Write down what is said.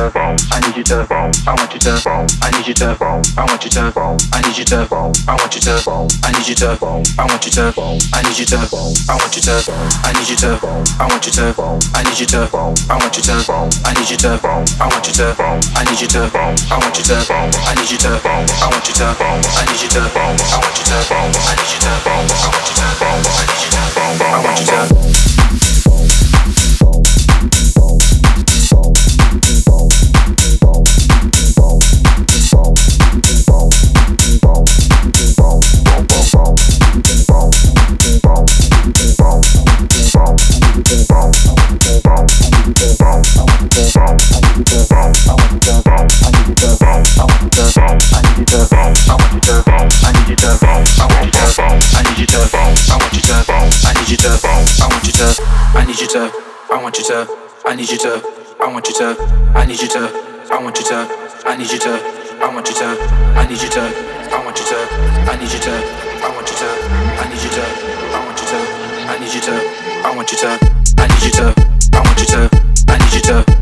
to, I need you to, I want you to, I need you to, I want you to, I need you to, I want you to, I need you to, I want you to, I need you to, I want you to, I need you to, I want you to, I need you to, I want you to, I need you to, I want you to, I need you to, I want you to, I need you to, I want you to, I need you to, I want you to, I need you to, I need you to, I want you to. I want you to, I need you to, I want you to, I need you to, I want you to, I need you to, I want you to, I need you to, I want you to, I need you to, I want you to, I need you to, I want you to, I need you to, I want you to, I need you to, I want you to, I need you to.